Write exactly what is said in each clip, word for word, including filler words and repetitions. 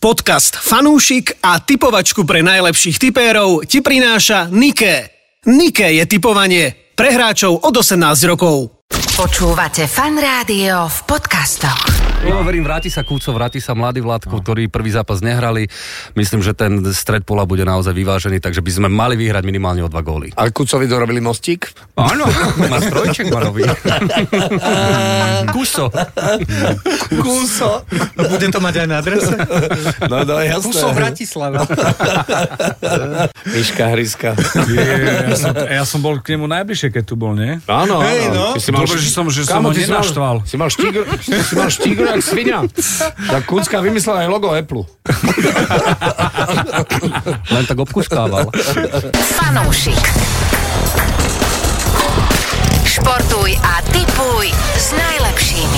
Podcast Fanúšik a tipovačku pre najlepších tipérov ti prináša Niké. Niké je tipovanie pre hráčov od osemnásť rokov. Počúvate Fan Rádio v podcastoch. Ja verím, vráti sa Kúco, vráti sa mladý Vládko, no. ktorí prvý zápas nehrali. Myslím, že ten stred pola bude naozaj vyvážený, takže by sme mali vyhrať minimálne o dva góly. A Kúcovi dorobili mostík? Áno, má strojček ma robí. Kúso. Kúso. Bude to mať aj na adrese? No, no, jasné. Kúso Bratislava. Myška, Hryska. Je, ja, som, ja som bol k nemu najbližšie, keď tu bol, nie? Áno, Hej, áno. no. Ty si mal, Dobre, že som, že som Kámo, ho ty si mal- nenaštval. Si mal štígr, si mal štígr jak svinia. Tak Kúcka vymyslela aj logo Apple. Len tak obkuskával. Fanúšik. Športuj a tipuj s najlepšími.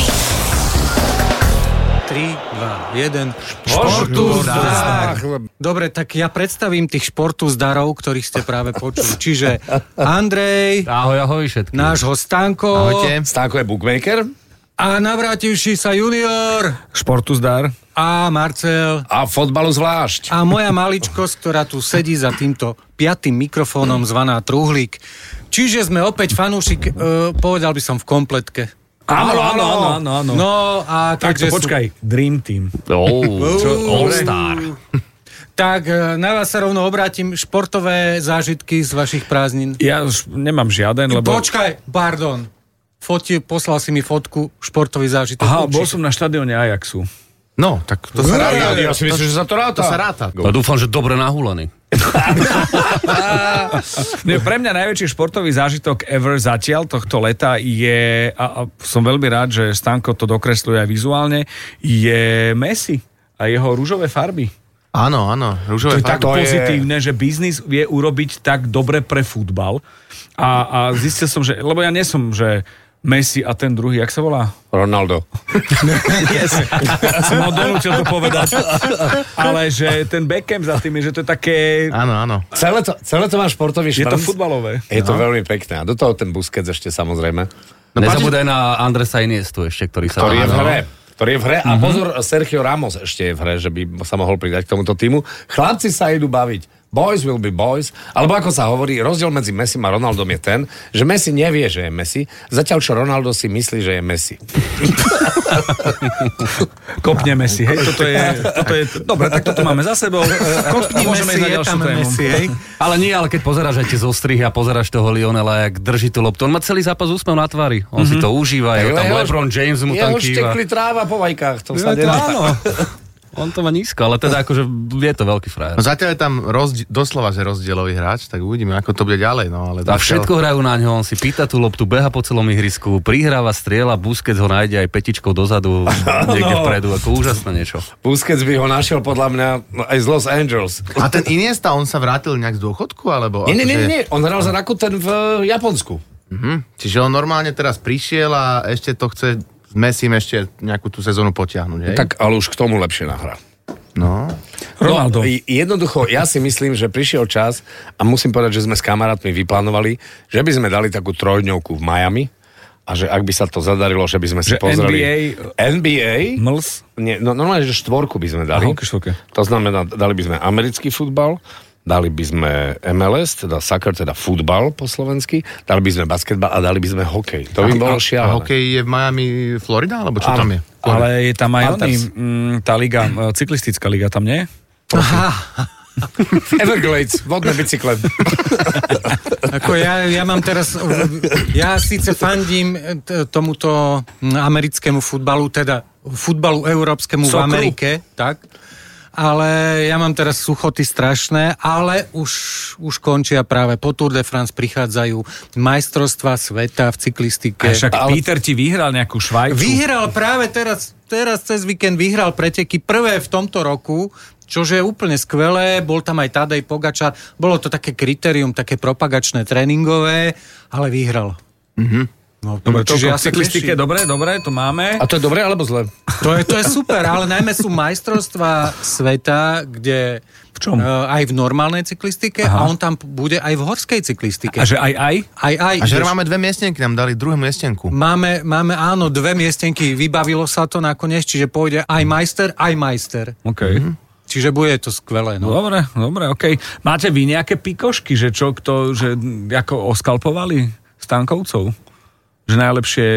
tri, dva, jeden. Športuzdár. Dobre, tak ja predstavím tých športuzdarov, ktorých ste práve počuli. Čiže Andrej, Ahoj, ahoj všetkým. nášho Stanko. Ahojte. Stánko je bookmaker. A navrátivší sa junior. Športuzdár. A Marcel. A fotbalu zvlášť. A moja maličkosť, ktorá tu sedí za týmto piatým mikrofónom zvaná Truhlík. Čiže sme opäť fanúšik, uh, povedal by som v kompletke. Áno, áno, áno, áno, áno. No a Tak to takže sú- počkaj, Dream Team. Oh, All Star. Tak e, na vás sa rovno obrátim. Športové zážitky z vašich prázdnin. Ja už nemám žiaden, lebo... Počkaj, pardon. Foti, poslal si mi fotku, športový zážitok. Aha, bol Určite. som na štadióne Ajaxu. No, tak to sa ráta. Ja si myslím, že sa to ráta. To sa ráta. A dúfam, že dobre nahúlený. Nie, pre mňa najväčší športový zážitok ever zatiaľ tohto leta je, a, a som veľmi rád, že Stanko to dokresluje aj vizuálne, je Messi a jeho rúžové farby. Áno, áno. To Rúžové je tak farby. pozitívne, že biznis vie urobiť tak dobre pre futbal. A, a zistil som, že, lebo ja nie som, že Messi a ten druhý, jak sa volá? Ronaldo. Yes. Som ho donútil to povedať. Ale že ten Beckham za tým je, že to je také... Áno, áno. Celé to, celé to má športový Je to šprnc. futbalové. Je to veľmi pekné. A do toho ten Busquets ešte samozrejme. No, nezabudaj na Andresa Iniestu ešte, ktorý sa... Ktorý je v Áno. hre. Ktorý je v hre. A pozor, Sergio Ramos ešte je v hre, že by sa mohol pridať k tomuto týmu. Chlapci sa idú baviť. Boys will be boys. Alebo ako sa hovorí, rozdiel medzi Messim a Ronaldom je ten, že Messi nevie, že je Messi, zatiaľ čo Ronaldo si myslí, že je Messi. Kopne Messi, hej, toto je, toto je... Dobre, tak toto máme za sebou. Kopni Môžeme Messi, ísť na je ďalšiu tam tému. Messi, hej. Ale nie, ale keď pozeráš aj tie zostrihy a pozeráš toho Lionela, jak drží tú loptu, on má celý zápas úsmev na tvári. On si to užíva, je tam jeho- LeBron James mu tam Jeho kýva. štekli tráva po vajkách. To sa Ja, to nedá. áno. On to má nízko, ale teda akože je to veľký frajer. No zatiaľ je tam rozdi- doslova, že rozdielový hráč, tak uvidíme, ako to bude ďalej. No, ale A všetko hrajú na ňo, on si pýta tú loptu, beha po celom ihrisku, prihráva, strieľa, Busquets ho nájde aj petičkou dozadu, niekde vpredu, ako úžasné niečo. Busquets by ho našiel podľa mňa no, aj z Los Angeles. A ten Iniesta, on sa vrátil nejak z dôchodku, alebo... Nie, nie, nie, akože- nie. On hral za Rakuten v eh, Japonsku. Mhm. Čiže on normálne teraz prišiel a ešte to chce s Messim ešte nejakú tú sezónu potiahnuť, hej? Tak ale už k tomu lepšie nahrá. No. Ronaldo. No, jednoducho, ja si myslím, že prišiel čas a musím povedať, že sme s kamarátmi vyplánovali, že by sme dali takú trojdňovku v Miami a že ak by sa to zadarilo, že by sme si Že pozreli... N B A N B A? Mls? Nie, no normálne, že štvorku by sme dali. Aha, okay. To znamená, dali by sme americký futbal, dali by sme M L S, teda soccer, teda futbal po slovensky, dali by sme basketbal a dali by sme hokej. To by bolo A šialené. hokej je v Miami, Florida, alebo čo Áno. tam je? Ale je tam aj Panthers. oný, mm, tá liga, e, cyklistická liga tam nie? Aha, Everglades, vodné bicykle. ako ja, ja mám teraz, ja síce fandím t- tomuto americkému futbalu, teda futbalu európskemu v Sokru. Amerike, tak, ale ja mám teraz suchoty strašné, ale už, už končia práve po Tour de France, prichádzajú majstrovstvá sveta v cyklistike. A však ale... Peter ti vyhral nejakú Švajcu. Vyhral práve teraz, teraz cez víkend vyhral preteky prvé v tomto roku, čože je úplne skvelé, bol tam aj Tadej Pogačar, bolo to také kritérium, také propagačné, tréningové, ale vyhral. Mhm. No, Dobre, čiže čiže ja v sa cyklistike, teším. dobre, dobre, to máme. A to je dobré alebo zlé? To je, to je super, ale najmä sú majstrovstvá sveta, kde V čom? Uh, aj v normálnej cyklistike. Aha. A on tam bude aj v horskej cyklistike. A že aj aj? Aj, aj. A že vieš, máme dve miestenky, nám dali druhú miestenku. Máme, máme, áno, dve miestenky, vybavilo sa to nakoniec, čiže pôjde aj majster, aj majster. OK. Mhm. čiže bude to skvelé. No. Dobre, dobre, okej. Okay. Máte vy nejaké pikošky, že čo, kto, že ako oskalpovali Stankovcov? Že najlepšie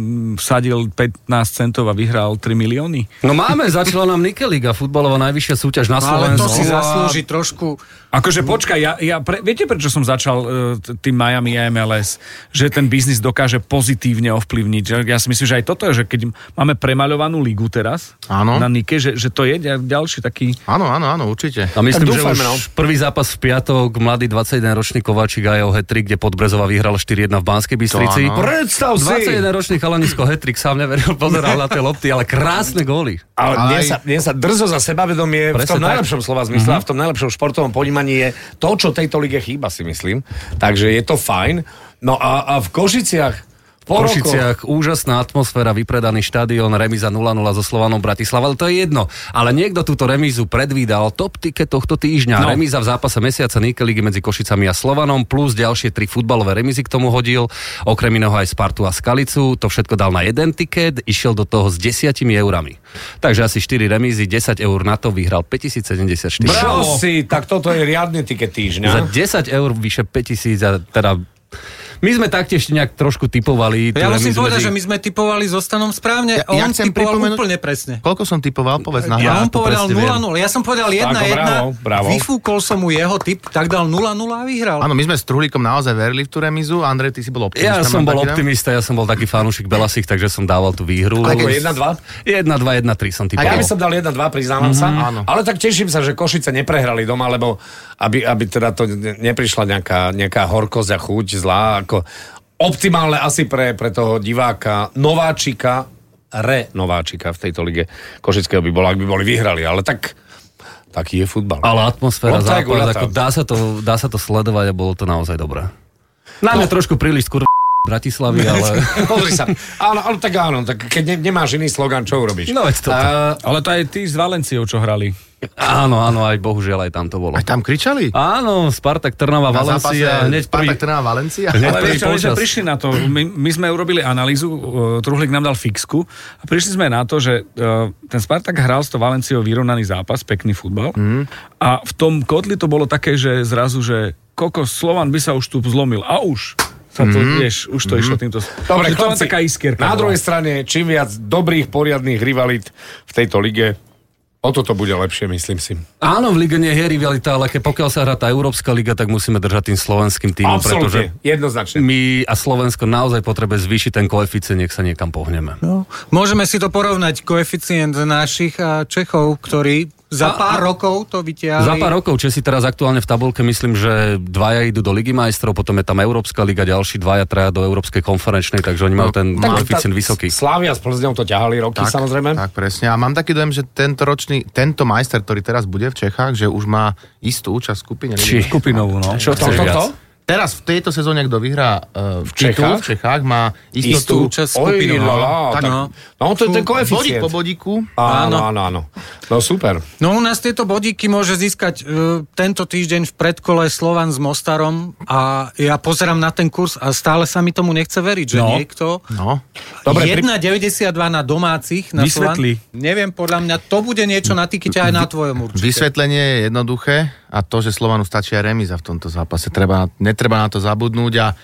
vsadil pätnásť centov a vyhral tri milióny? No máme, začala nám Nike Liga, futbalová najvyššia súťaž na Ale Slovensku. to si zaslúži trošku... Akože počkaj, ja, ja pre, viete, prečo som začal uh, tým Miami em el es? Že ten biznis dokáže pozitívne ovplyvniť. Ja si myslím, že aj toto je, že keď máme premaľovanú ligu teraz Áno. na Nike, že, že to je ďalší taký... Áno, áno, áno, určite. A myslím, že dúfajme, už no. prvý zápas v piatok, mladý dvadsaťjedenročný Kováčik a jeho hat-trick, kde Podbrezová vyhrala štyri jedna v Banskej Bystrici. áno. Predstav si! dvadsaťjedenročný chalanisko hat-trick, sám neveril, pozeral na tie lopty, ale krásne góly. Ale Ale mne aj- sa, mne sa drzo za sebavedomie v Presne tom tak. najlepšom slova zmysle a v tom najlepšom športovom ponímaní je to, čo tejto lige chýba, si myslím. Takže je to fajn. No a, a v Košiciach V Košiciach úžasná atmosféra, vypredaný štadión, remíza nula nula so Slovanom Bratislava, ale to je jedno. Ale niekto túto remízu predvídal, top ticket tohto týždňa. No. Remíza v zápase mesiaca Nike Ligy medzi Košicami a Slovanom, plus ďalšie tri futbalové remízy k tomu hodil, okrem iného aj Spartu a Skalicu. To všetko dal na jeden tiket, išiel do toho s desiatimi eurami. Takže asi štyri remízy, desať eur na to, vyhral päťtisícsedemdesiatštyri. Bravo si, tak toto je riadny tiket Za týždňa. desať eur vyše päťtisíc a teda... My sme taktiež nejak trošku typovali. tú Ja musím remízu povedať, medzi- že my sme typovali so Stanom správne. Ja- ja On chcem typoval pripomenúť- úplne presne. Koľko som typoval? Povedz na Ja hlas. on povedal presne viem. nula nula. Ja som povedal jedna jedna. bravo, bravo. Vyfúkol som mu jeho typ, tak dal nula nula a vyhral. Áno, my sme s Truhlíkom naozaj verili v tú remizu. Andrej, ty si bol optimista. Ja som mám bol taký dojem? optimista, ja som bol taký fanúšik Belasich, takže som dával tú výhru. Koľko, jedna dva? jedna dva, jedna tri som A ja typoval. by som dal jedna dva, priznávam sa. áno. Ale tak teším sa, že Košice neprehrali doma, lebo aby, aby teda to ne- neprišla nejaká, nejaká horkosť a chuť zlá. Ako optimálne asi pre, pre toho diváka, nováčika, re nováčika v tejto lige Košického by bolo, ak by boli vyhrali. Ale tak, taký je futbal. Ale atmosféra, Montaj zápas, Gulata. ako dá, sa to, dá sa to sledovať a bolo to naozaj dobré. Na mňa trošku príliš skôr Bratislavy, ale... Pozri sa. Áno, ale tak áno, tak keď ne, nemáš iný slogan, čo urobíš? No veď toto. A, Ale to aj tí s Valenciou, čo hrali. Áno, áno, aj bohužiaľ aj tam to bolo. Aj tam kričali? Áno, Spartak, Trnava, Na Valencia, zápase hneď prvý... Spartak Trnava Valencia? Hneď Ale prvý vieš, ale sme polčas. prišli na to. My, my sme urobili analýzu, uh, Truhlík nám dal fixku a prišli sme na to, že uh, ten Spartak hral s to Valenciou vyrovnaný zápas, pekný futbal. Mm. A v tom kotli to bolo také, že zrazu, že kokos, Slovan by sa už tu zlomil. A už sa to, mm. vieš, už to mm. išlo týmto... Dobre, že to len chlapci, taká iskierka. na bola. druhej strane, čím viac dobrých, poriadnych rivalít v tejto lige, o toto bude lepšie, myslím si. Áno, v lige nie je rivalita, ale keď pokiaľ sa hrá tá Európska liga, tak musíme držať tým slovenským týmom, pretože Absolútne, jednoznačne. my a Slovensko naozaj potrebuje zvýšiť ten koeficient, nech sa niekam pohneme. No, môžeme si to porovnať, koeficient našich a Čechov, ktorí za pár rokov to vytiahli. Za pár rokov Česi teraz aktuálne v tabulke, myslím, že dvaja idú do Ligy majstrov, potom je tam Európska liga, ďalší dvaja, traja do Európskej konferenčnej, takže oni majú ten koeficient vysoký. Slávia s Plzňou to ťahali roky, Tak, samozrejme. Tak, presne. A mám taký dojem, že tento ročný, tento majster, ktorý teraz bude v Čechách, že už má istú účasť v skupine. Či Skupinovú, no. Čo To, chceš to, viac? to? Teraz v tejto sezóne, kto vyhrá uh, v Čechách? v Čechách, má Istú istú... účasť Oj, skupinovú. no, no, Tak, tak, no. no, to je ten Bodík koeficient. po bodíku. Áno, áno, áno. No super. No u nás tieto bodíky môže získať uh, tento týždeň v predkole Slovan s Mostarom a ja pozerám na ten kurz a stále sa mi tomu nechce veriť, že No. niekto... No. Dobre, jedna deväťdesiatdva na domácich, na Vysvetli. Slovan. Neviem, podľa mňa to bude niečo na tikete aj na tvojom určite. Vysvetlenie je jednoduché a to, že Slovanu stačí aj remíza v tomto zápase. Treba, netreba na to zabudnúť a,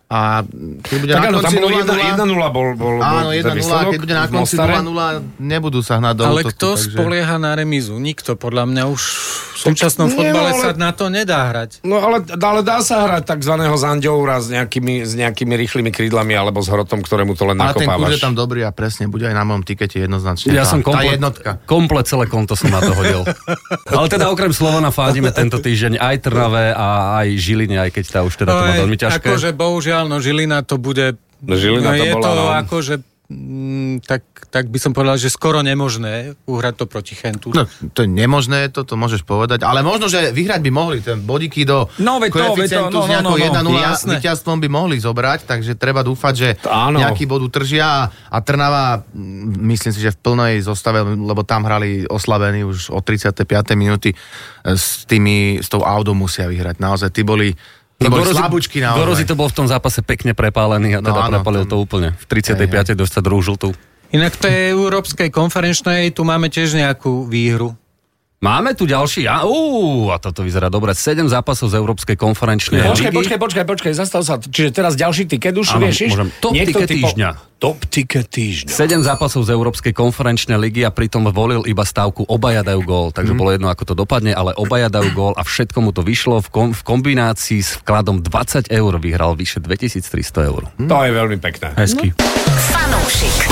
a keď bude Tak na áno, tam konci bolo nula nula, jedna nula bol, bol, áno, bol jedna ten nula, výsledok keď bude na v konci Mostare. nula nula, nebudú sa hnať do Ale útoku, kto takže... spolieha na remízu? Nikto. Podľa mňa už v súčasnom Nie, fotbale no, ale- sa na to nedá hrať. No ale, ale dá sa hrať takzvaného Zanďoura s nejakými, s nejakými rýchlymi krídlami alebo s hrotom, ktorému to len Ale ten kurz nakopávaš. je tam dobrý a presne, bude aj na mojom tikete jednoznačne. Ja tá, som tá komplet, jednotka. komplet celé konto som na to hodil. Ale teda okrem Slovana fádime tento týždeň aj Trnave a aj Žiline, aj keď tá už teda to má veľmi ťažké. Akože bohužiaľ, no Žilina to bude... Žilina no, to je bola, to no. akože... Mm, tak, tak by som povedal, že skoro nemožné uhrať to proti Chentu. No, to je nemožné, to, to môžeš povedať, ale možno, že vyhrať by mohli ten bodíky do No, veď to, veď to, koeficientu no, s no, nejakou no, no. jedna nula Jasné. víťazstvom by mohli zobrať, takže treba dúfať, že Áno. nejaký bod utržia a, a Trnava, mm, myslím si, že v plnej zostave, lebo tam hrali oslabení už od tridsiatej piatej minúty e, s tými, s tou Audou musia vyhrať. Naozaj, tí boli Tí boli slabúčky naozaj. Gorozi to bol v tom zápase pekne prepálený a teda No áno, prepálil tam- to úplne. V tridsiatej piatej dostať druhú žltú. Inak v tej európskej konferenčnej tu máme tiež nejakú výhru. Máme tu ďalší, a, ú, a toto vyzerá dobre, sedem zápasov z Európskej konferenčnej Počkaj, ligy. počkaj, počkaj, počkaj, zastav sa. Čiže teraz ďalší tiket už Áno, riešiš? môžem. Top Niekto tiket typo... týždňa. Top tiket týždňa. sedem zápasov z Európskej konferenčnej ligy a pritom volil iba stávku obaja dajú gól, takže mm. bolo jedno, ako to dopadne, ale obaja dajú gól a všetko mu to vyšlo v, kom, v kombinácii s vkladom dvadsať eur vyhral vyše dvetisíctristo eur. Mm. To je veľmi pekné. Hezky. Fanúšik.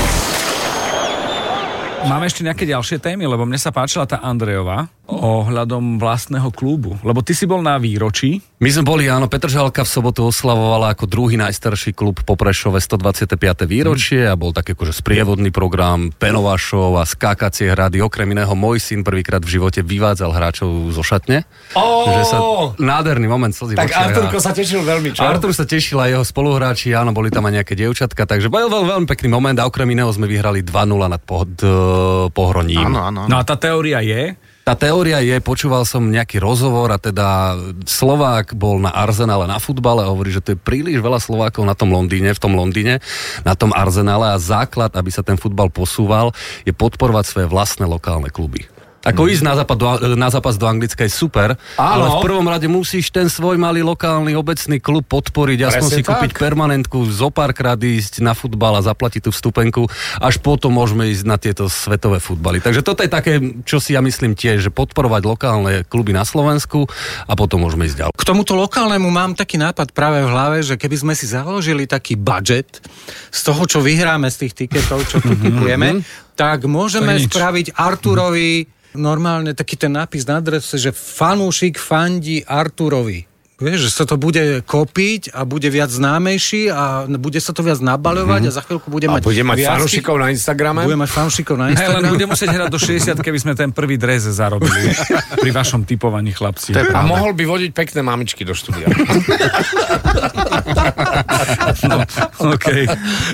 Máme ešte nejaké ďalšie témy, lebo mne sa páčila tá Andrejová ohľadom vlastného klubu. Lebo ty si bol na výročí. My sme boli, áno, Petržalka v sobotu oslavovala ako druhý najstarší klub po Prešove stodvadsiate piate výročie a bol taký akože sprievodný program, penová show a skákacie hrady. Okrem iného môj syn prvýkrát v živote vyvádzal hráčov zo šatne. Oh! Že sa, nádherný moment slzy. Tak Arturko sa tešil veľmi, čo? Artur sa tešil a jeho spoluhráči, áno, boli tam aj nejaké dievčatka, takže bol veľ, veľmi pekný moment a okrem iného sme vyhrali dva nula nad pohod, Pohroním. Áno, áno. No a tá teória je... Tá teória je, počúval som nejaký rozhovor a teda Slovák bol na Arsenále na futbale a hovorí, že to je príliš veľa Slovákov na tom Londýne, v tom Londýne, na tom Arsenále a základ, aby sa ten futbal posúval, je podporovať svoje vlastné lokálne kluby. Ako ísť na zápas, do, na zápas do Anglicka je super, áno. Ale v prvom rade musíš ten svoj malý lokálny obecný klub podporiť, aspoň si kúpiť tak. Permanentku, zo párkrát ísť na futbal a zaplatiť tú vstupenku, až potom môžeme ísť na tieto svetové futbaly. Takže toto je také, čo si ja myslím tiež, že podporovať lokálne kluby na Slovensku a potom môžeme ísť ďalej. K tomuto lokálnemu mám taký nápad práve v hlave, že keby sme si založili taký budget z toho, čo vyhráme z tých tiketov, čo tu kupujeme, tak môžeme spraviť Arturovi normálne taký ten nápis na adrese, že fanúšik fandí Arturovi. Vieš, že sa to bude kopiť a bude viac známejší a bude sa to viac nabaľovať mm. a za chvíľku bude a mať bude mať viac fanúšikov na Instagrame? Bude mať fanúšikov na Instagrame. Hej, len bude musieť hrať do šesťdesiat, keby sme ten prvý dres zarobili pri vašom typovaní, chlapci. A mohol by vodiť pekné mamičky do štúdia. No, okej. Okay.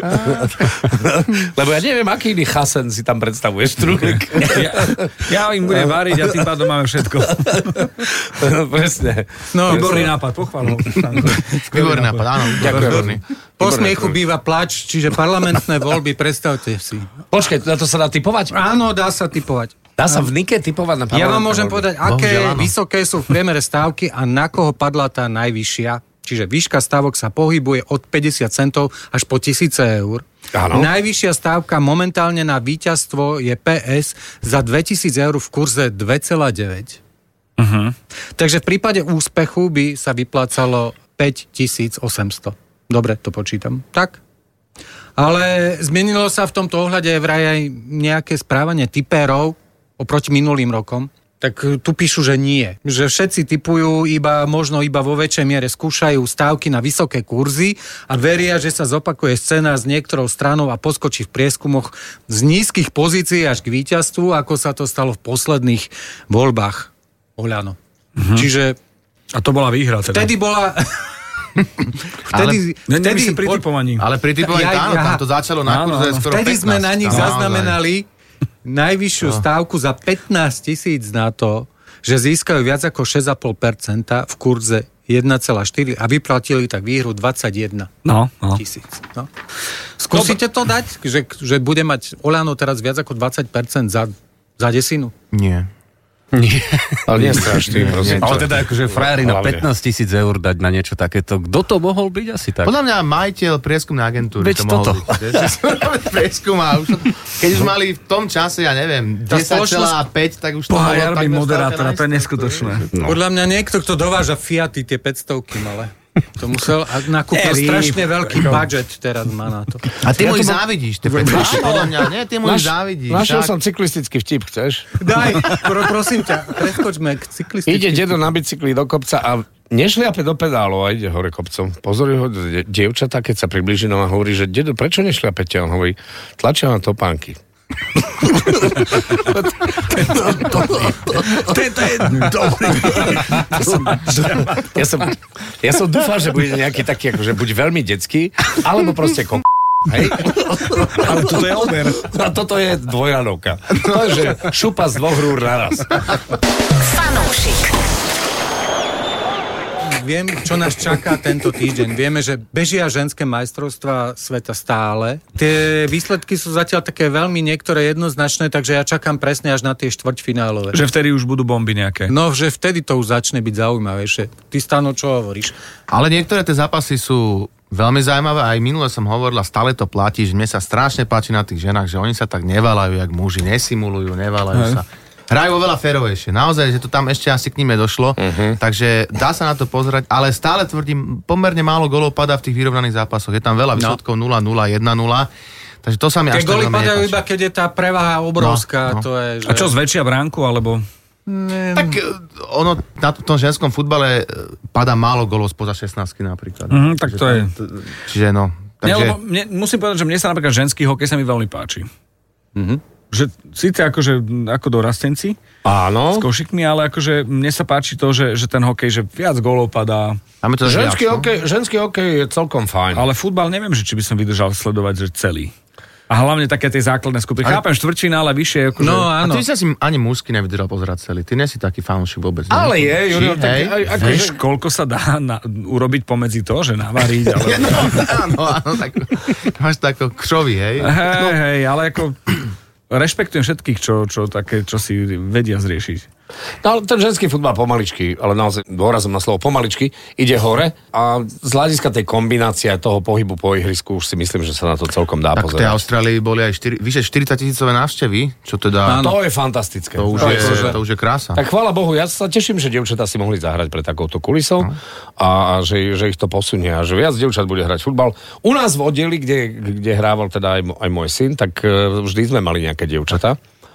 Lebo ja neviem, aký iný chasen si tam predstavuješ, Truhlík. Ja, ja im budem variť a tým pádom máme všetko. No, presne. No, výborný nápad, pochváľujem. Výborný nápad, áno. Ďakujem. Po smiechu býva plač, čiže parlamentné voľby, predstavte si. Počkaj, na to sa dá typovať? Áno, dá sa typovať. Dá sa v Nike typovať na parlamentné Ja vám môžem voľby. povedať, aké vysoké sú v priemere stávky a na koho padla tá najvyššia. Čiže výška stávok sa pohybuje od päťdesiat centov až po tisíce eur. Áno. Najvyššia stávka momentálne na víťazstvo je pé es za dvetisíc eur v kurze dva celé deväť. Uh-huh. Takže v prípade úspechu by sa vyplácalo päťtisícosemsto. Dobre, to počítam. Tak. Ale zmenilo sa v tomto ohľade vraj aj nejaké správanie tipérov oproti minulým rokom. Tak tu píšu, že nie. Že všetci tipujú iba, možno iba vo väčšej miere skúšajú stávky na vysoké kurzy a veria, že sa zopakuje scéna s niektorou stranou a poskočí v prieskumoch z nízkych pozícií až k víťazstvu, ako sa to stalo v posledných voľbách. Oľano. Mhm. Čiže... A to bola výhra teda. Vtedy bola... vtedy, ale, vtedy pri typovaní. Ale pri typovaní, ja, áno, tam to začalo na kurze skoro vtedy pätnásť. Sme na nich zaznamenali najvyššiu no. stávku za pätnásť tisíc na to, že získajú viac ako šesť celá päť percenta v kurze jeden celá štyri a vyplatili tak výhru dvadsaťjeden no, no. tisíc. No. Skúsite to dať, že, že bude mať Oľano teraz viac ako dvadsať percent za, za desinu? Nie. Nie. Ale nie strašný, prosím. Ale teda akože frajeri na pätnásť tisíc eur dať na niečo takéto. Kto to mohol byť asi tak? Podľa mňa majiteľ prieskumnej agentúry Veď to mohol toto. byť. Prieskum a už, keď už mali v tom čase, ja neviem, desať celá päť, tak už to Boha, bolo ja tak robím moderátora, to je neskutočné. No. Podľa mňa niekto, kto dováža Fiaty, tie päťstovky malé. To musel a nakúpil strašne veľký budget teraz má na to. A ty mu ich závidíš, ty päťstovky. Podľa mňa, nie, ty mu ich závidíš. Našiel som cyklistický vtip, chceš? Daj, pro, prosím ťa, preskočme k cyklistickým. Ide dedo na bicykli do kopca a nešliape do pedálov a ide hore kopcom. Pozoruje ho dievčatá, keď sa priblíži no a hovorí, že dedo, prečo nešliapete? On hovorí, tlačia na topánky. To je dobrý. Ja som, ja som dúfal, že bude nejaký taký, akože buď veľmi detský, alebo proste ko... Hej? Ale toto je ober. A toto je dvojranovka. To je, že šupa z dvoch rúr naraz. Fanúšik. viem, čo nás čaká tento týždeň. Vieme, že bežia ženské majstrovstvá sveta stále. Tie výsledky sú zatiaľ také veľmi niektoré jednoznačné, takže ja čakám presne až na tie štvrťfinálové. Že vtedy už budú bomby nejaké. No, že vtedy to už začne byť zaujímavejšie. Ty, Stano, čo hovoríš? Ale niektoré tie zápasy sú veľmi zaujímavé. Aj minule som hovoril, stále to platí, že mne sa strašne páči na tých ženách, že oni sa tak nevalajú, jak muži, nesimulujú, nevalajú sa. Hrajú oveľa férovejšie. Naozaj, že to tam ešte asi k nime došlo. Uh-huh. Takže dá sa na to pozerať, ale stále tvrdím, pomerne málo golov padá v tých vyrovnaných zápasoch. Je tam veľa výsledkov no. nula nula, jedna nula. Takže to sa mi Ke až tak goly veľmi padajú nepáči. iba, keď je tá prevaha obrovská. No, no. To je, že... A čo, zväčšia bránku, alebo... Ne... Tak ono na tom ženskom futbale padá málo golov spoza šestnástky napríklad. Uh-huh, tak to je. Čiže no. Takže... Nie, lebo mne, musím povedať, že mne sa napríklad ženský hokej sa mi veľmi páči. Uh-huh. Že síce akože ako dorastenci Áno. s košikmi, ale akože mne sa páči to, že, že ten hokej, že viac gólov padá. To ženský, viac, hokej, no? ženský hokej je celkom fajn. Ale futbal neviem, že či by som vydržal sledovať, že celý. A hlavne také tie základné skupiny. Ale... Chápem, štvrťfinále vyššie. Akože... No áno. A ty si asi ani mužsky nevydržal pozerať celý. Ty nie si taký fanúšik vôbec. Ne? Ale je, Juro, tak... Aj, ako, vieš, že... koľko sa dá na, urobiť pomedzi to, že navariť, ale... no, áno, áno, tak, máš to ako křovi, hej? Hej, no. hej, ale ako... Rešpektujem všetkých, čo, čo, také, čo si vedia zriešiť. No, ale ten ženský futbal pomaličky, ale naozaj dôrazom na slovo pomaličky, ide hore a z hľadiska tej kombinácie toho pohybu po ihrisku už si myslím, že sa na to celkom dá tak pozerať. Tak v tej Austrálii boli aj štyri, vyše štyridsať tisícové návštevy, čo teda... No, to je fantastické. To už, to je, je, to už je krása. Tak chvála Bohu, ja sa teším, že dievčatá si mohli zahrať pre takouto kulisou no. a že, že ich to posunie a že viac dievčat bude hrať futbal. U nás v oddeli, kde, kde hrával teda aj, aj môj syn, tak vždy sme mali nejaké dievčatá.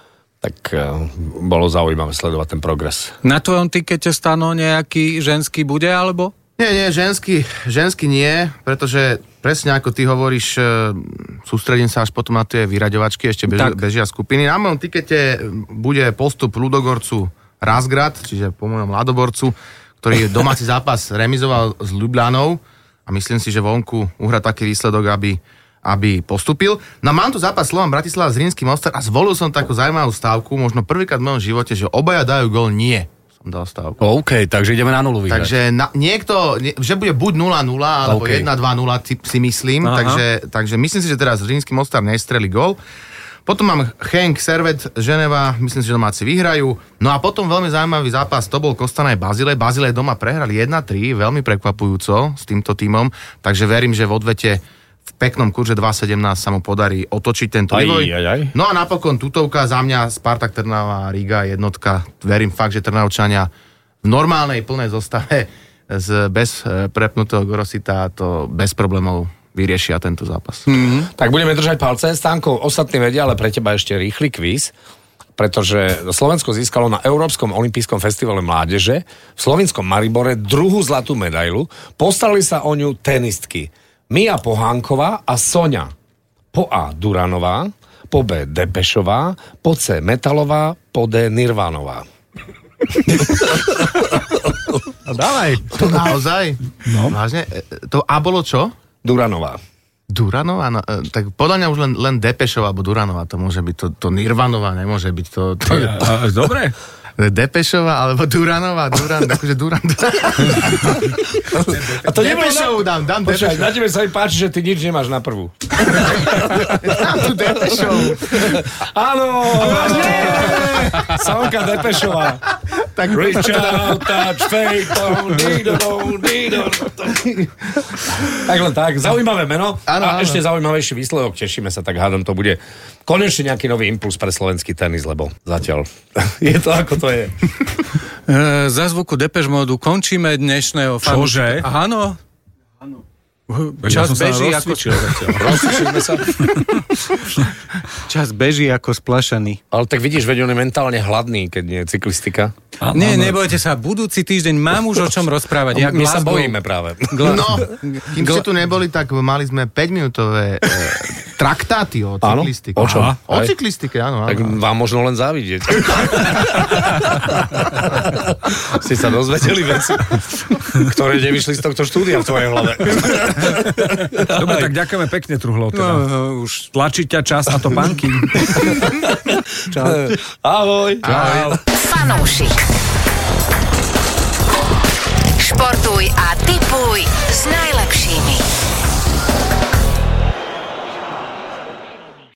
Tak uh, bolo zaujímavé sledovať ten progres. Na tvojom tikete, Stano, nejaký ženský bude, alebo? Nie, nie, ženský, ženský nie, pretože presne ako ty hovoríš, sústredím sa až potom na tie vyraďovačky, ešte bež, bežia skupiny. Na mojom tikete bude postup Ludogorcu Razgrad, čiže po mojom Ladoborcu, ktorý domáci zápas remizoval s Ljubljanou a myslím si, že vonku uhra taký výsledok, aby aby postupil. No mám tu zápas Slovan Bratislava s Zrinským Mostar a zvolil som takú zaujímavú stávku, možno prvýkrát v mojom živote, že obaja dajú gól, nie. Som dal stávku. OK, takže ideme na nulu vyhrať. Takže na, niekto, nie, že bude buď nula nula, alebo okay. jedna dva nula si myslím, takže, takže myslím si, že teraz Zrinský Mostar nestrelí gól. Potom mám Genk, Servet, Ženeva, myslím si, že domáci vyhrajú. No a potom veľmi zaujímavý zápas, to bol Kostanaj Bazilej. Bazilej doma prehrali jedna tri, veľmi prekvapujúco s týmto tímom, takže verím, že v odvete v peknom kurze dva sedemnásť sa mu podarí otočiť tento vývoj. Aj, aj, aj. No a napokon tutovka za mňa Spartak Trnava, Riga jednotka. Verím fakt, že Trnavčania v normálnej plnej zostave z bez prepnutého Gorosita to bez problémov vyriešia tento zápas. Mm-hmm. Tak budeme držať palce. Stánko, ostatní vedia, ale pre teba ešte rýchly kvíz, pretože Slovensko získalo na Európskom olympijskom festivale mládeže v slovinskom Maribore druhú zlatú medailu. Postarali sa o ňu tenistky Mia Pohánková a Soňa. Po A Duranová, po B Depešová, po C Metalová, po D Nirvánová. No dávaj. To naozaj? No. Vážne? To A bolo čo? Duranová. Duranová? No, tak podľa mňa už len, len Depešová alebo Duranová to môže byť. To, to Nirvanová nemôže byť. To, to, to, a, a, dobre. Depešová alebo Duranová, Duran, akože Duran. A to Depešovú dám, dám Počkaj, Depešovú. na tebe sa mi páči, že ty nič nemáš na prvú. Dám tu Depešovú. Áno, Sonka Depešová. Tak reach out, touch, fake, bone, dido, bone, dido. Tak len tak, zaujímavé meno. Áno, a áno. ešte zaujímavejší výsledok, tešíme sa, tak hádam, to bude konečne nejaký nový impuls pre slovenský tenis, lebo zatiaľ je to ako to je. E, za zvuku Depeche Modu končíme dnešného Čože? fanúšika. Áno. Áno. Ja Čas som sa beží ako... Rozcvičíme sa. Čas beží ako splašený. Ale tak vidíš, veď on je mentálne hladný, keď nie je cyklistika. Áno, Nie, áno. nebojte sa, budúci týždeň mám už o čom rozprávať. Ja My sa Glasgow- bojíme práve. Gla- No, kým ste tu neboli, tak mali sme päťminútové e, traktáty o Áno? cyklistike. O čom? O Aj. cyklistike, áno. áno. Tak vám možno len závidieť. Ste sa dozvedeli veci, ktoré nevyšli z tohto štúdia v tvojej hlave. Dobre, tak ďakujeme pekne, Truhlo. Teda. No, no, už. Tlačí ťa čas a to banky. Ahoj. Čau. Fanúšik. Športuj a tipuj s najlepšími.